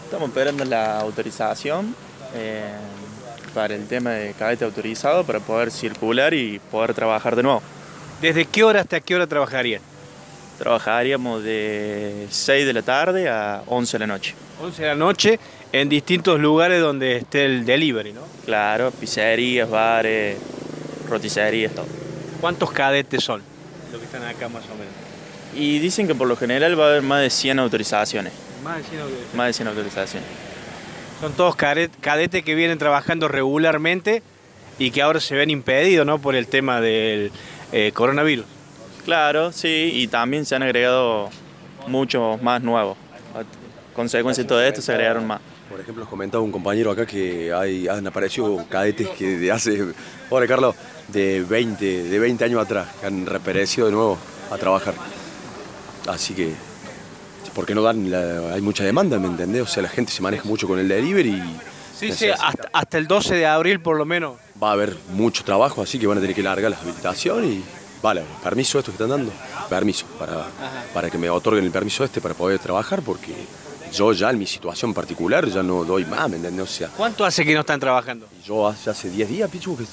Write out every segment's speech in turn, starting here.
Estamos esperando la autorización para el tema de cadete autorizado para poder circular y poder trabajar de nuevo. ¿Desde qué hora hasta qué hora trabajarían? Trabajaríamos de 6 de la tarde a 11 de la noche. 11 de la noche en distintos lugares donde esté el delivery, ¿no? Claro, pizzerías, bares, roticerías, todo. ¿Cuántos cadetes son los que están acá más o menos? Y dicen que por lo general va a haber más de 100 autorizaciones. Más de 100 autorizaciones. Más de 100 autorizaciones. Son todos cadetes que vienen trabajando regularmente y que ahora se ven impedidos, ¿no? Por el tema del coronavirus. Claro, sí, y también se han agregado muchos más nuevos. A consecuencia de todo esto se agregaron más. Por ejemplo, nos comentaba un compañero acá que han aparecido cadetes que de hace, hola Carlos, de 20 años atrás, que han reaparecido de nuevo a trabajar. Así que, porque no dan, hay mucha demanda, ¿me entendés? O sea, la gente se maneja mucho con el delivery y Sí, sí, hasta el 12 de abril por lo menos. va a haber mucho trabajo, así que van a tener que largar las habilitaciones y, vale, permiso esto que están dando, permiso, para que me otorguen el permiso para poder trabajar, porque yo ya en mi situación particular ya no doy más, ¿me entendés? O sea, ¿Cuánto hace que no están trabajando? yo hace 10 días, Pichu, que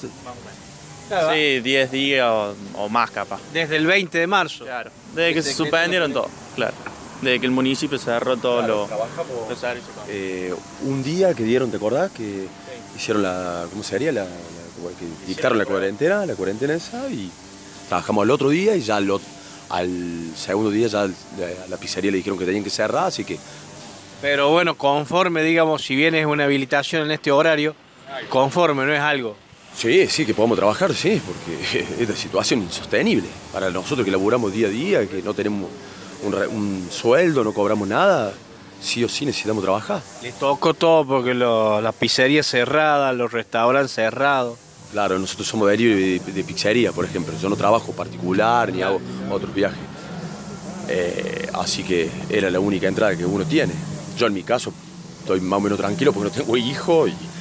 Sí, 10 días o más capaz. Desde el 20 de marzo. Claro, desde que se suspendieron todo, claro. Desde que el municipio cerró todos los servicios. un día que dieron, ¿te acordás? Que hicieron ¿cómo sería? Que dictaron la cuarentena esa, y trabajamos al otro día y ya al segundo día ya a la pizzería le dijeron que tenían que cerrar, así que Pero bueno, conforme, digamos, si bien es una habilitación en este horario, conforme, no es algo. sí, que podamos trabajar, sí, porque es una situación insostenible. Para nosotros que laburamos día a día, que no tenemos un sueldo, no cobramos nada, sí o sí necesitamos trabajar. Les tocó todo porque las pizzerías cerradas, los restaurantes cerrados. Claro, nosotros somos delivery de pizzería, por ejemplo. Yo no trabajo particular ni hago otros viajes. Así que era la única entrada que uno tiene. Yo en mi caso estoy más o menos tranquilo porque no tengo hijo y